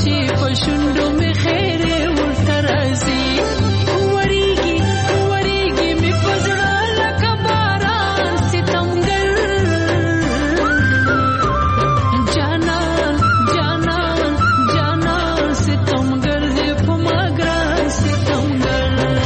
چې په شونډو مې خیرې ورته راځي وریږي وریږي مې په زړه لکه باران ستمګر جانان جانان جانان ستمګر دې په ما ګران ستمګر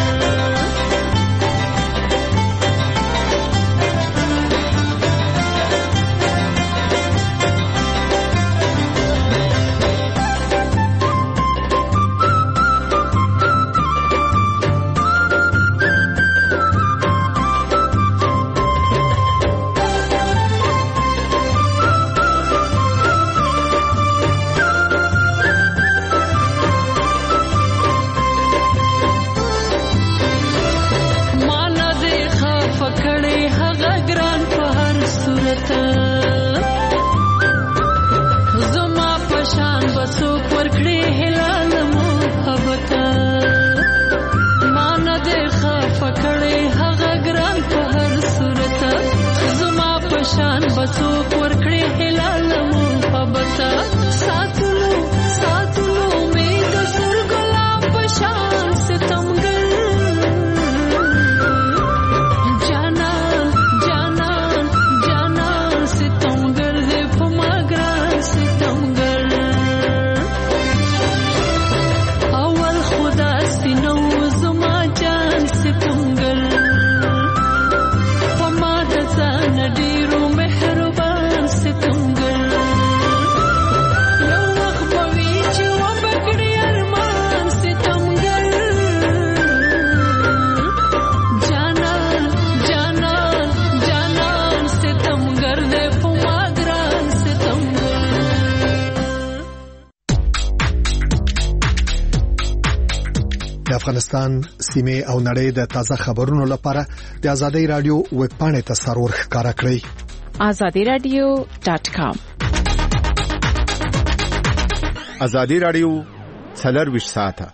زما پشان بسوک ورکړې هلال محبت ما نه دې خفه کړې هغه ګران په هر صورت زما پشان بسوک ورکړې هلال محبت ساتلو ساتلو مې د سر ګلاب پشان ستمګر افغانستان سیمه او نړۍ د تازه خبرونو لپاره د ازادي رادیو ویب پاڼې ته سرور ښکارا کړئ azadi radio dot com ازادي رادیو څلرویشت ساعته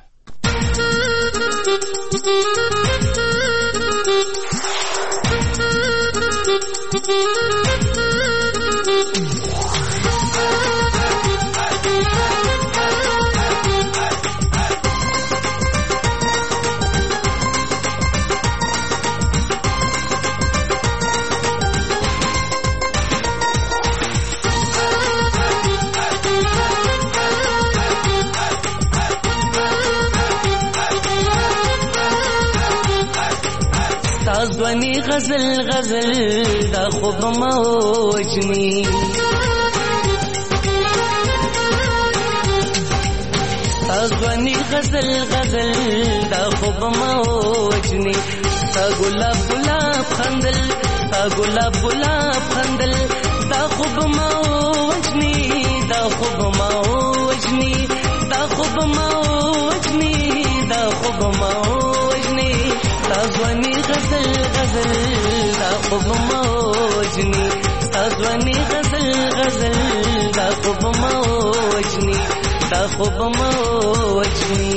ځواني غزل غزل دا خوب موجني ځواني غزل غزل دا خوب موجني تا ګلاب ګلاب خندل تا ګلاب ګلاب خندل دا خوب موجني دا خوب موجني دا خوب موجني دا خوب موجني ځواني غزل غزل دا خوب موجني ځواني غزل غزل دا خوب موجني دا خوب موجني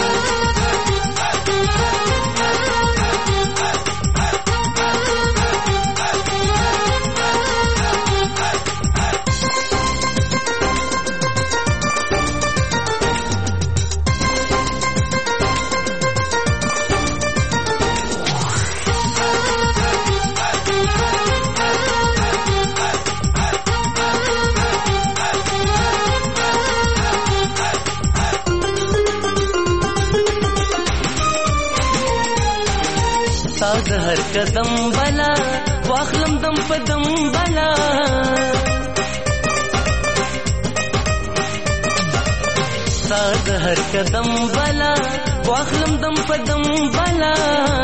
هر قدم بلا واخلم دم په دم بلا ساز هر قدم بلا واخلم دم په دم بلا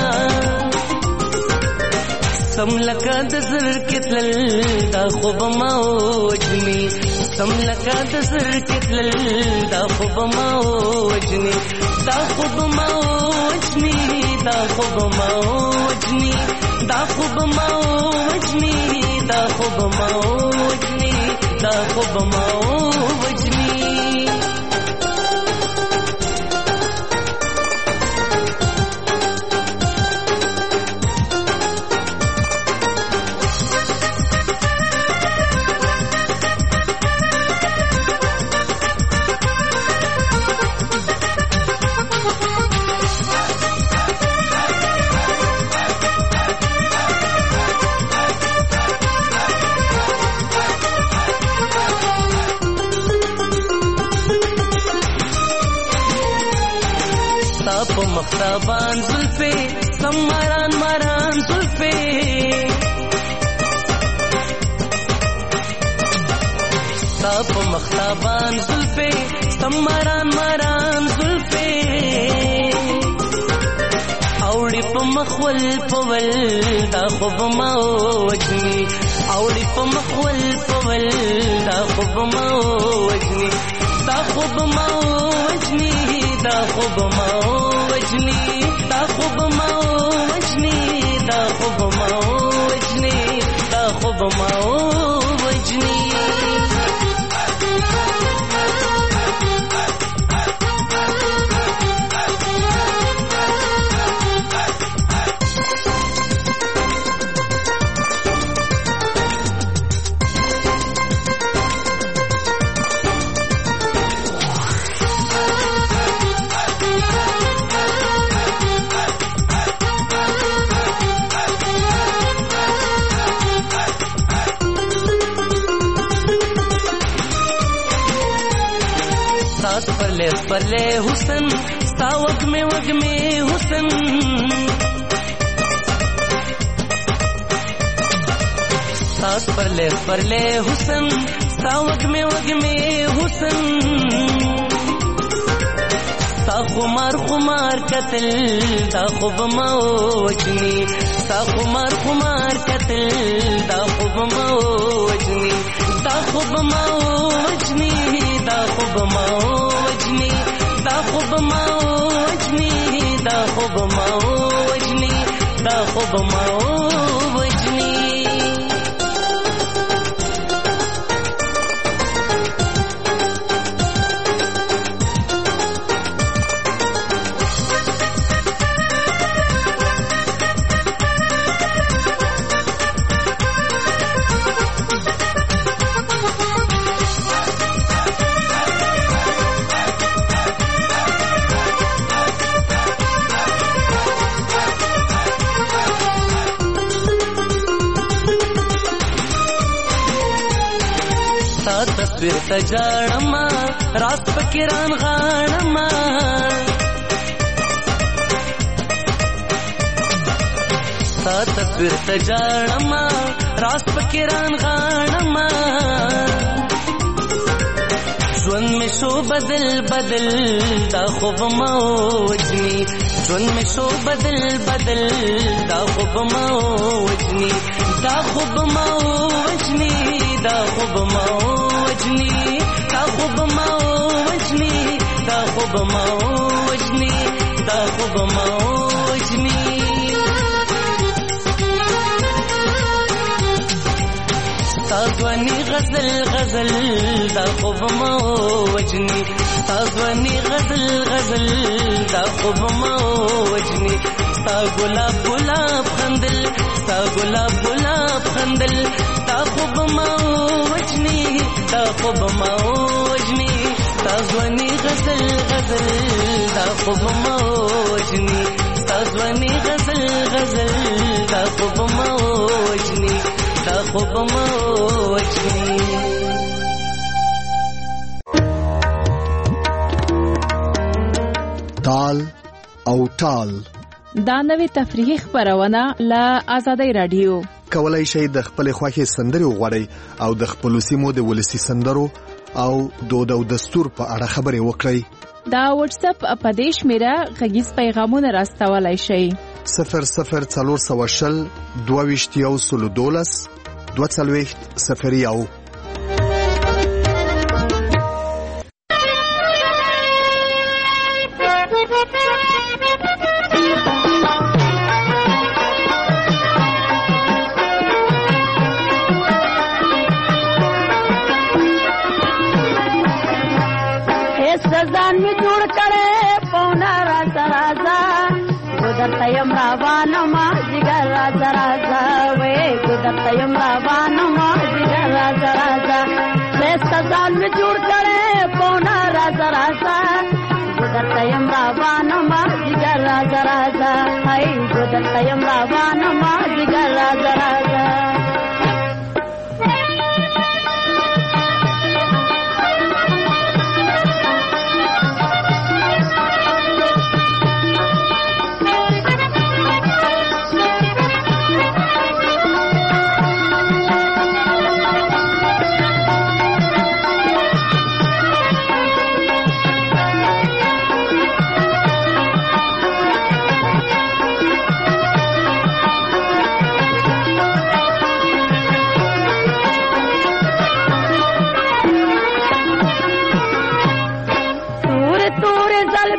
سم لکه د زر کتل دا خوب موجني سم لکه د زر کتل دا خوب موجني دا خوب موجني دا خوب موجني دا خوب موجني دا خوب موجني دا خوب موجني صاپ مختابان زلفے سماران ماران زلفے صاپ مختابان زلفے سماران ماران زلفے اوڑی پا مخول پول دا خوب ما وجنی اوڑی پا مخول پول دا خوب ما وجنی دا خوب ما وجنی دا خوب ما وجنی دا خوب ما وجنی دا خوب ما وجنی دا خوب ما وجنی परले परले हुसन सा वग में वग में हुसन सास परले परले हुसन सा वग में वग में हुसन सा खुमार खुमार कतल दा खुब मौजनी सा खुमार खुमार कतल दा खुब मौजनी दा खुब मौजनी दा खुब मौजनी दा खुब मौजनी दा खुब मौजनी दा खुब मौजनी تصویر تجارما راست پکران غانما سا تصویر تجارما راست پکران غانما جون میں شو بدل بدل دا خوب موجنی جون میں شو بدل بدل دا خوب موجنی دا خوب موجنی دا خوب موجنی دا خوب موجنی دا خوب موجنی دا خوب موجنی تازوانی غزل غزل دا خوب موجنی تازوانی غزل غزل دا خوب موجنی ستا گلاب گلاب خندل ستا گلاب گلاب خندل دا خوب موجنی دا خوب موجنی تازوانی غزل غزل دا خوب موجنی تازوانی غزل غزل دا خوب موجنی دا خوب موجنی تال او ټال دا نوې تفریحي خبرونه له آزادۍ رادیو کولای شئ د خپل خوښي سندري وغوړئ او د خپل سیمو د ولسی سندرو او دود او دستور په اړه خبرې وکړئ. دا واتس اپ اپدیش میرا غږیز پیغامونه راستولای شئ. صفر صفر څلور سوه شل دوه ویشت یو سلو دولس دوه څلوېښت صفر یو. تیم روانو ما جگر رازا رازا وے گدر تیم روانو ما جگر رازا رازا لیستا زان میں جوڑ کرے پونا رازا رازا گدر تیم روانو ما جگر رازا رازا ہائی گدر تیم روانو ما جگر رازا رازا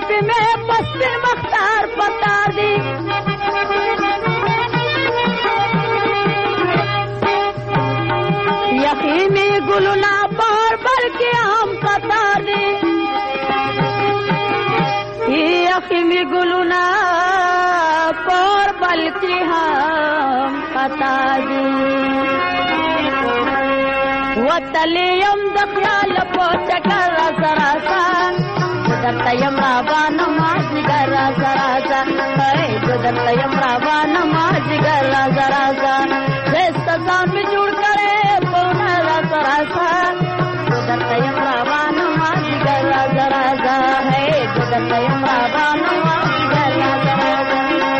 زلفی میں پسپن مختار پتا دی یخیمی گلونا بار بار کے ہم پتا دی یخیمی گلونا بار بار کے ہم پتا دی وتلیم دخیال پوچکر راسا راسا گدرتیم رابان ماجگر راسا راسا گدرتیم رابان ماجگر راسا راسا دست زان میں جوڑ کرے پونا راسا راسا گدرتیم رابان ماجگر راسا راسا گدرتیم رابان ماجگر راسا راسا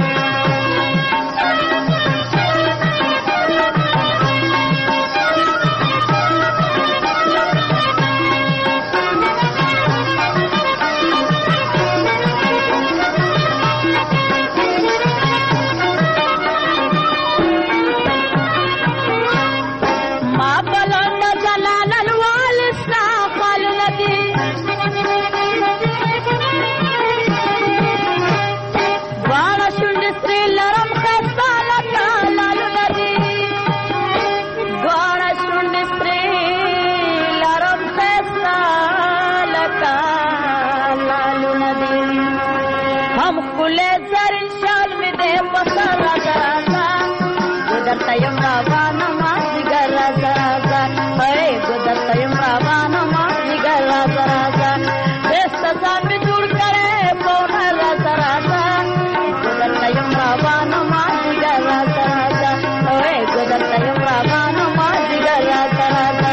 گدرتیم رابان ماجگر راسا راسا گدرتیم رابان ماجگر راسا راسا دست زان میں جوڑ کرے پونا راسا راسا گدرتیم رابان ماجگر راسا راسا گدرتیم رابان ماجگر راسا راسا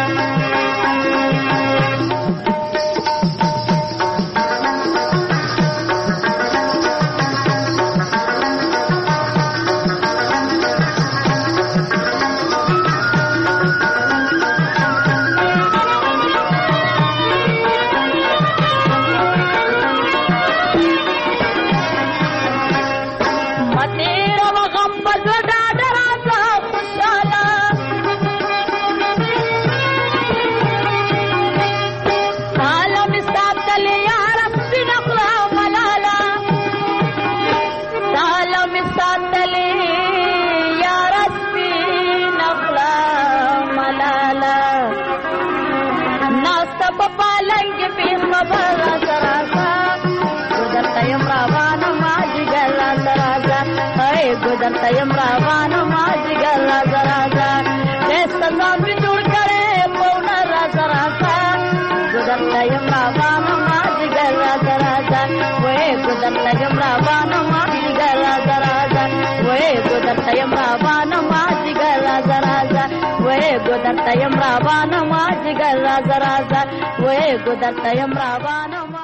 گدرتیم رابان ماجگر راسا راسا دست زان میں جوڑ کرے پونا راسا راسا گدرتیم رابان ماجگر راسا راسا گدرتیم رابان ماجگر راسا راسا گدرتیم رابان ماجگر راسا راسا گدرتیم رابان ماجگر راسا راسا گدرتیم رابان